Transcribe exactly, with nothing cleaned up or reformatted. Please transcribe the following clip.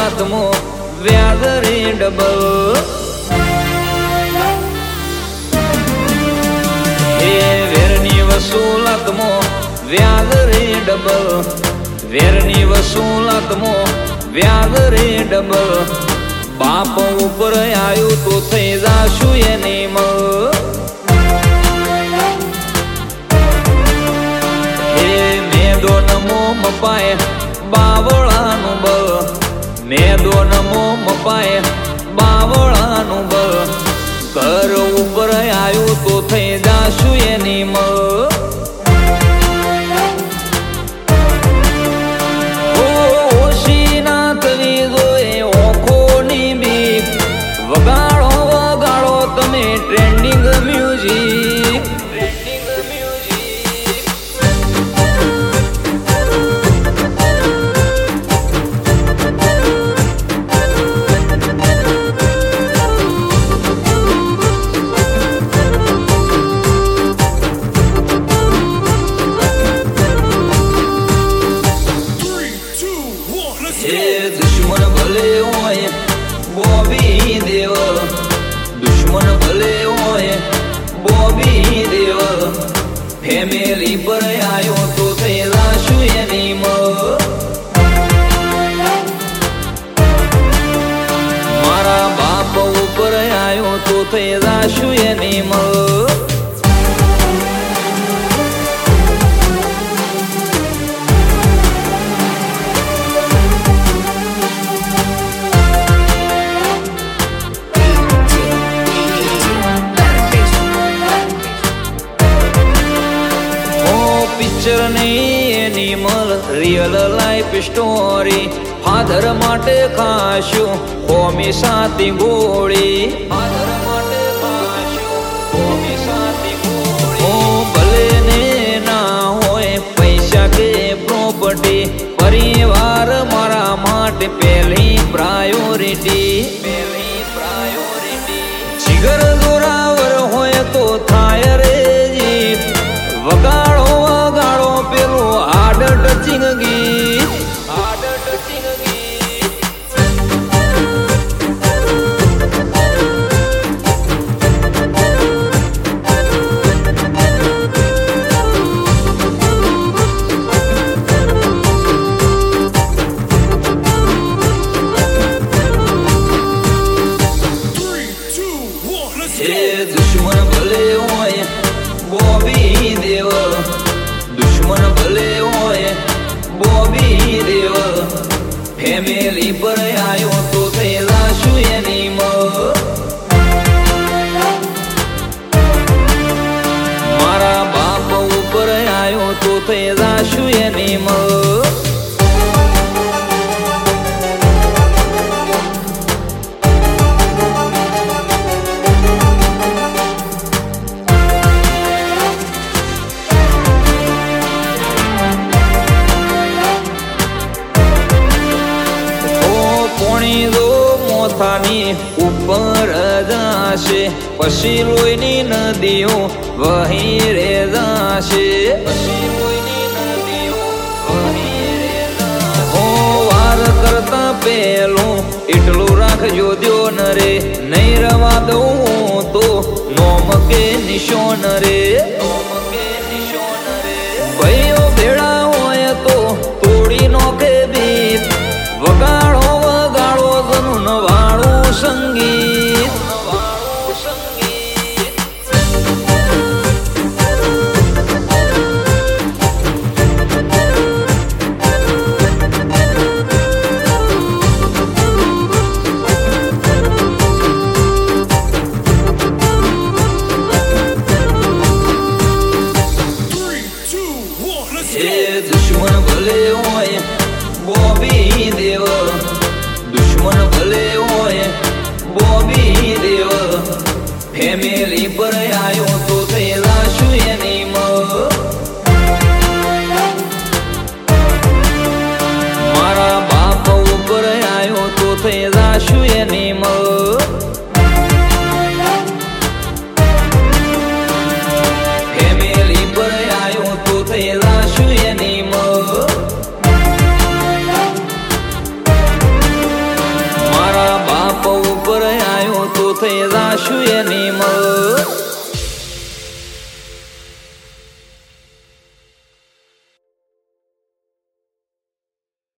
વસૂલાતમો વ્યાજ રે ડબલ હે વેરની વસૂલાતમો વ્યાજ રે ડબલ વેરની વસૂલાતમો વ્યાજ રે ડબલ બાપ ઉપર આવ્યું તો થઈ જાશું એની મળ હે મેદો નમો મપાય બાવળાનું બળ મેદો નમો મપાય બાવળાનું બળ ઘર ઉપર આવ્યું તો થઈ જાશું એની મળ વગાડો વગાડો તમે ટ્રેન્ડિંગ મ્યુઝિક ટ્રેન્ડિંગ મ્યુઝિક હે દુશ્મન ભલે હોય બોબી દેવ દુશ્મન ભલે હોય બોબી દેવ ફેમિલી પર આવ્યો તો થઈ જાશું એની મળ મારા બાપ ઉપર આવ્યો તો થઈ જાશું એની મળ પિક્ચર ની Animal real life story father માટે ખાશું હોમી સાથી ગોળી ફાધર માટે ખાશું હોમી સાથી ગોળી ઓ ભલે ને ના હોય પૈસા કે પ્રોપર્ટી પરિવાર મારા માટે પહેલી પ્રાયોરિટી પહેલી પ્રાયોરિટી જીગર જોરાવર હોય તો થાય રે જીત વગાડો વગાડો પેલું હાર્ડ ટચિંગ ગીત હાર્ડ ટચિંગ ગીત હે દુશ્મન ભલે હોય બોબી દેવ દુશ્મન ભલે હોય બોબી દેવ ફેમિલી પર આવ્યો તો થઈ જાશું એની મળ મારા બાપ ઉપર આવ્યો તો થઈ જાશું એની મળ મોથાની ઉપર જાશે પછી લોહીની નદીઓ વહી રે જાશે પછી લોહીની નદીઓ વહી રે જાશે હો વાર કરતા પેલું એટલું રાખજો દ્યો ન રે નહીં રવા દઉં તો નોમ કે નિશોન રે નોમ કે નિશોન રે ભાઈઓ ભેળા હોય તો તોડી નોખે બીત વગાડો વગાડો જનું વાળું સંગીત વાળું સંગીત હે દુશ્મન ભલે હોય બોબી દેવ દુશ્મન ભલે હોય બોબી દેવ ફેમિલી પર આવ્યો તો થઈ જાશું એની મળ મારા બાપ ઉપર આવ્યો તો થઈ જાશું એની મળ ફેમિલી પર આવ્યો તો થઈ જાશું એની મળ જાશું એની મળ